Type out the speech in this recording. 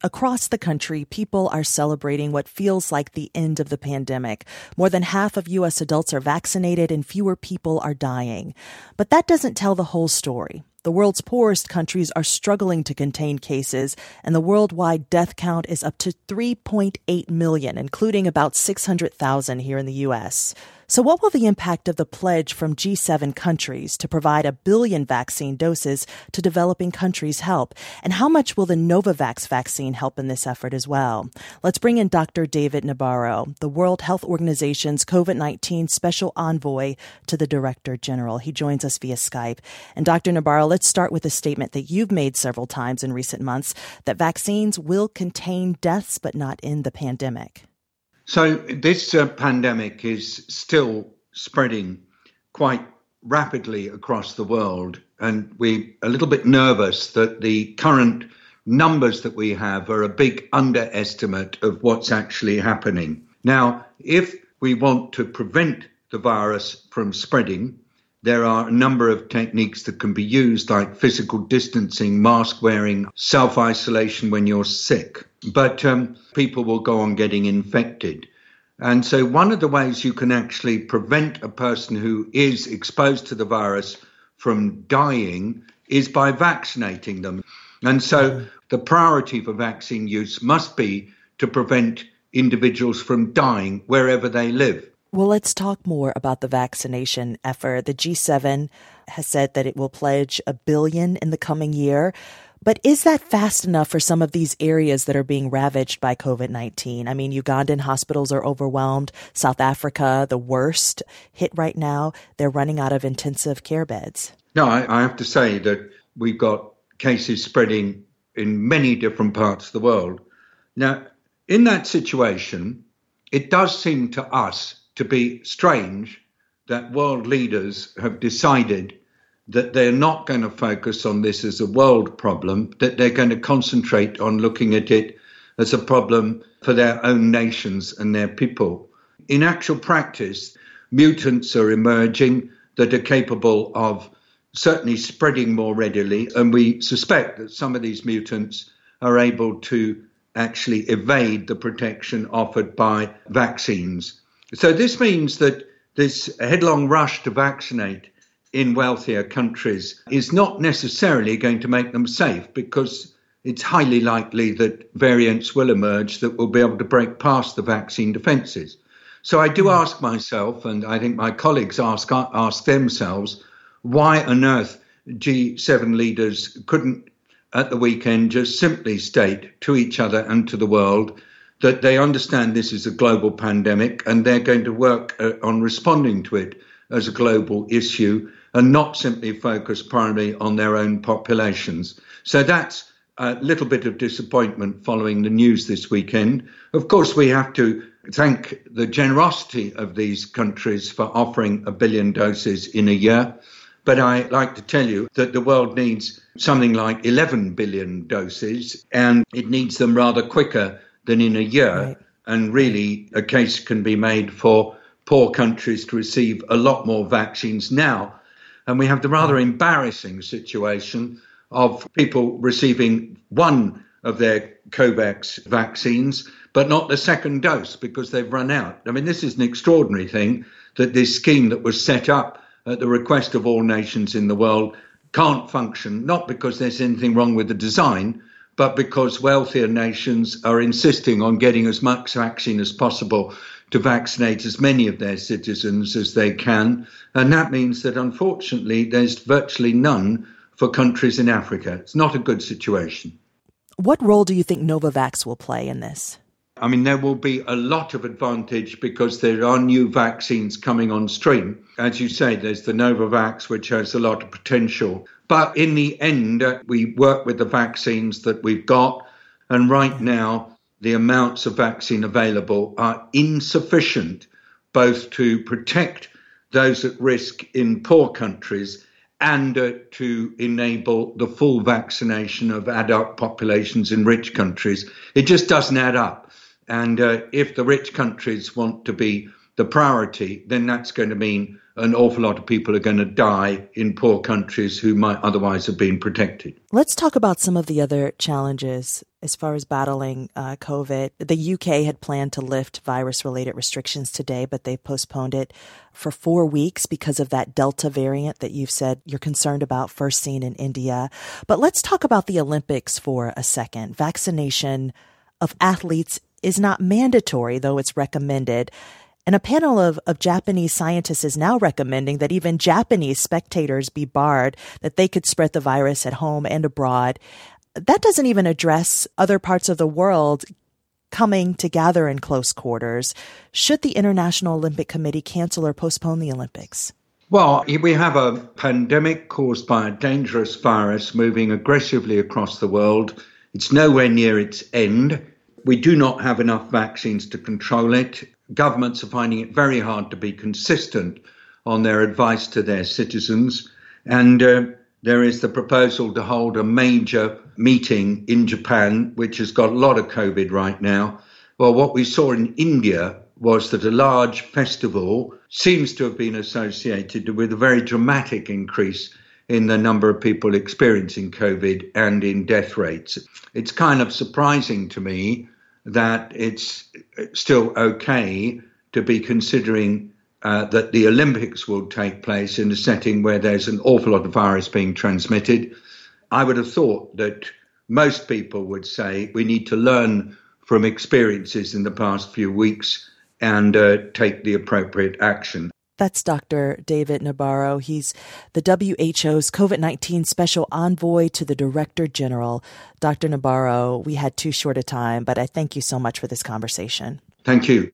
Across the country, people are celebrating what feels like the end of the pandemic. More than half of U.S. adults are vaccinated and fewer people are dying. But that doesn't tell the whole story. The world's poorest countries are struggling to contain cases, and the worldwide death count is up to 3.8 million, including about 600,000 here in the U.S. So what will the impact of the pledge from G7 countries to provide 1 billion vaccine doses to developing countries help? And how much will the Novavax vaccine help in this effort as well? Let's bring in Dr. David Nabarro, the World Health Organization's COVID-19 Special Envoy to the Director General. He joins us via Skype. And Dr. Nabarro, let's start with a statement that you've made several times in recent months, that vaccines will contain deaths but not end the pandemic. So this pandemic is still spreading quite rapidly across the world, and we're a little bit nervous that the current numbers that we have are a big underestimate of what's actually happening. Now, if we want to prevent the virus from spreading, there are a number of techniques that can be used, like physical distancing, mask wearing, self-isolation when you're sick. But people will go on getting infected. And so one of the ways you can actually prevent a person who is exposed to the virus from dying is by vaccinating them. And so the priority for vaccine use must be to prevent individuals from dying wherever they live. Well, let's talk more about the vaccination effort. The G7 has said that it will pledge 1 billion in the coming year. But is that fast enough for some of these areas that are being ravaged by COVID-19? I mean, Ugandan hospitals are overwhelmed. South Africa, the worst hit right now. They're running out of intensive care beds. No, I have to say that we've got cases spreading in many different parts of the world. Now, in that situation, it does seem to us to be strange that world leaders have decided that they're not going to focus on this as a world problem, that they're going to concentrate on looking at it as a problem for their own nations and their people. In actual practice, mutants are emerging that are capable of certainly spreading more readily, and we suspect that some of these mutants are able to actually evade the protection offered by vaccines. So this means that this headlong rush to vaccinate in wealthier countries is not necessarily going to make them safe, because it's highly likely that variants will emerge that will be able to break past the vaccine defences. So I do ask myself, and I think my colleagues ask themselves, why on earth G7 leaders couldn't at the weekend just simply state to each other and to the world that they understand this is a global pandemic and they're going to work on responding to it as a global issue and not simply focus primarily on their own populations. So that's a little bit of disappointment following the news this weekend. Of course, we have to thank the generosity of these countries for offering 1 billion doses in a year. But I like to tell you that the world needs something like 11 billion doses, and it needs them rather quicker than in a year. Right. And really, a case can be made for poor countries to receive a lot more vaccines now. And we have the rather embarrassing situation of people receiving one of their COVAX vaccines, but not the second dose because they've run out. I mean, this is an extraordinary thing, that this scheme that was set up at the request of all nations in the world can't function, not because there's anything wrong with the design, but because wealthier nations are insisting on getting as much vaccine as possible to vaccinate as many of their citizens as they can. And that means that, unfortunately, there's virtually none for countries in Africa. It's not a good situation. What role do you think Novavax will play in this? I mean, there will be a lot of advantage because there are new vaccines coming on stream. As you say, there's the Novavax, which has a lot of potential. But in the end, we work with the vaccines that we've got. And right now, the amounts of vaccine available are insufficient, both to protect those at risk in poor countries and to enable the full vaccination of adult populations in rich countries. It just doesn't add up. And if the rich countries want to be the priority, then that's going to mean an awful lot of people are going to die in poor countries who might otherwise have been protected. Let's talk about some of the other challenges as far as battling COVID. The UK had planned to lift virus-related restrictions today, but they've postponed it for 4 weeks because of that Delta variant that you've said you're concerned about, first seen in India. But let's talk about the Olympics for a second. Vaccination of athletes is not mandatory, though it's recommended. And a panel of Japanese scientists is now recommending that even Japanese spectators be barred, that they could spread the virus at home and abroad. That doesn't even address other parts of the world coming to gather in close quarters. Should the International Olympic Committee cancel or postpone the Olympics? Well, we have a pandemic caused by a dangerous virus moving aggressively across the world. It's nowhere near its end. We do not have enough vaccines to control it. Governments are finding it very hard to be consistent on their advice to their citizens. And there is the proposal to hold a major meeting in Japan, which has got a lot of COVID right now. Well, what we saw in India was that a large festival seems to have been associated with a very dramatic increase in the number of people experiencing COVID and in death rates. It's kind of surprising to me that it's still okay to be considering that the Olympics will take place in a setting where there's an awful lot of virus being transmitted. I would have thought that most people would say we need to learn from experiences in the past few weeks and take the appropriate action. That's Dr. David Nabarro. He's the WHO's COVID-19 Special Envoy to the Director General. Dr. Nabarro, we had too short a time, but I thank you so much for this conversation. Thank you.